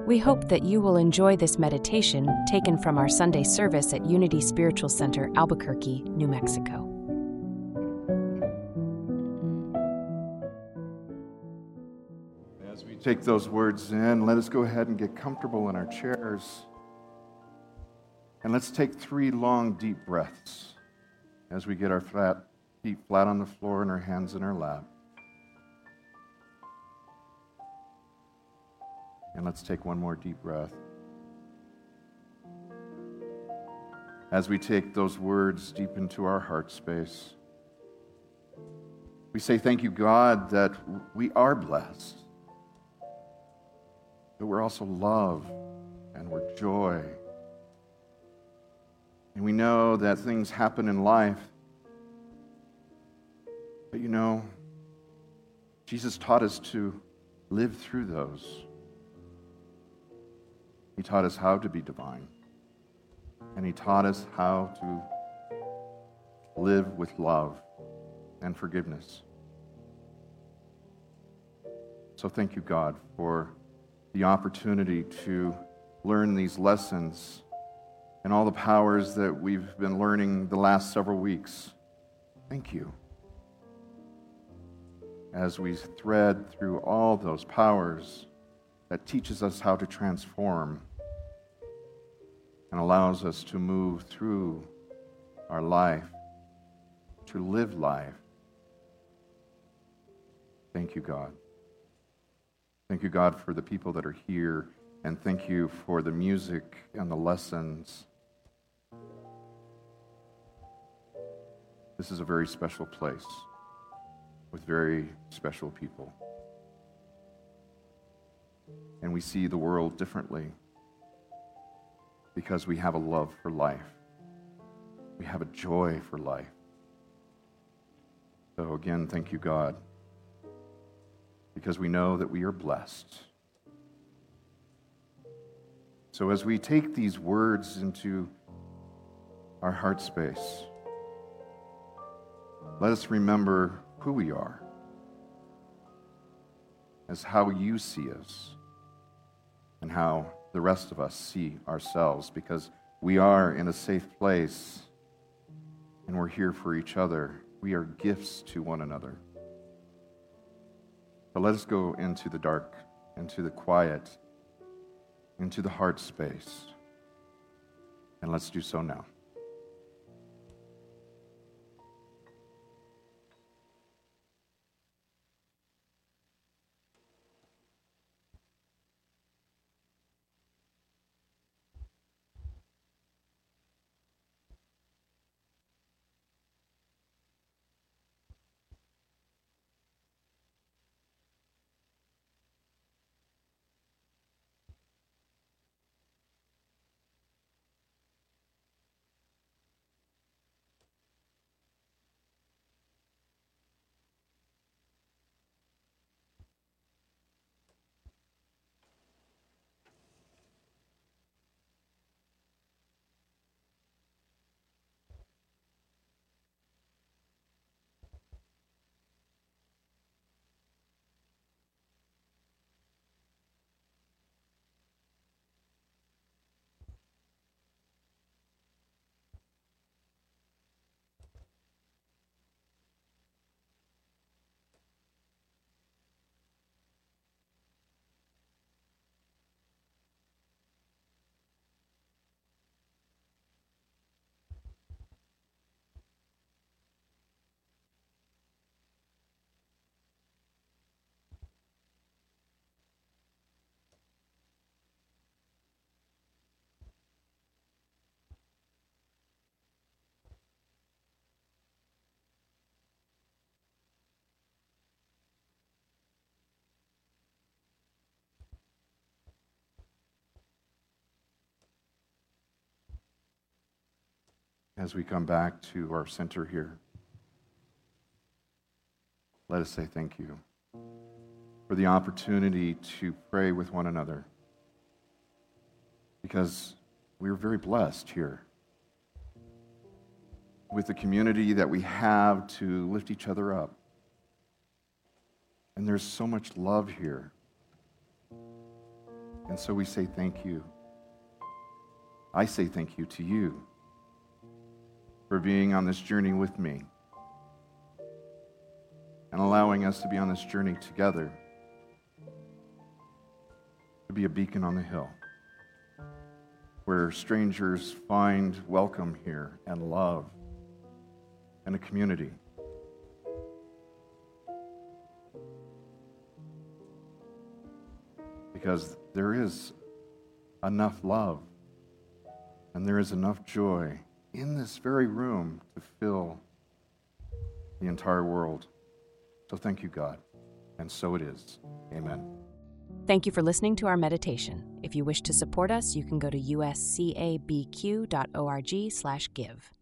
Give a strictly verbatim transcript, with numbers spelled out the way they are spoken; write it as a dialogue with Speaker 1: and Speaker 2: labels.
Speaker 1: We hope that you will enjoy this meditation taken from our Sunday service at Unity Spiritual Center, Albuquerque, New Mexico.
Speaker 2: As we take those words in, let us go ahead and get comfortable in our chairs. And let's take three long, deep breaths as we get our flat feet flat on the floor and our hands in our lap. And let's take one more deep breath. As we take those words deep into our heart space, we say, thank you, God, that we are blessed, that we're also love and we're joy. And we know that things happen in life, but you know, Jesus taught us to live through those. He taught us how to be divine. And he taught us how to live with love and forgiveness. So thank you, God, for the opportunity to learn these lessons and all the powers that we've been learning the last several weeks. Thank you. As we thread through all those powers that teaches us how to transform and allows us to move through our life, to live life. Thank you, God. Thank you, God, for the people that are here, and thank you for the music and the lessons. This is a very special place with very special people. And we see the world differently because we have a love for life. We have a joy for life. So again, thank you, God, because we know that we are blessed. So as we take these words into our heart space, let us remember who we are, as how you see us, and how the rest of us see ourselves, because we are in a safe place and we're here for each other. We are gifts to one another. So let us go into the dark, into the quiet, into the heart space, and let's do so now. As we come back to our center here, let us say thank you for the opportunity to pray with one another, because we are very blessed here with the community that we have to lift each other up. And there's so much love here. And so we say thank you. I say thank you to you for being on this journey with me and allowing us to be on this journey together, to be a beacon on the hill where strangers find welcome here and love and a community. Because there is enough love and there is enough joy in this very room to fill the entire world. So thank you, God. And so it is. Amen.
Speaker 1: Thank you for listening to our meditation. If you wish to support us, you can go to uscabq.org slash give.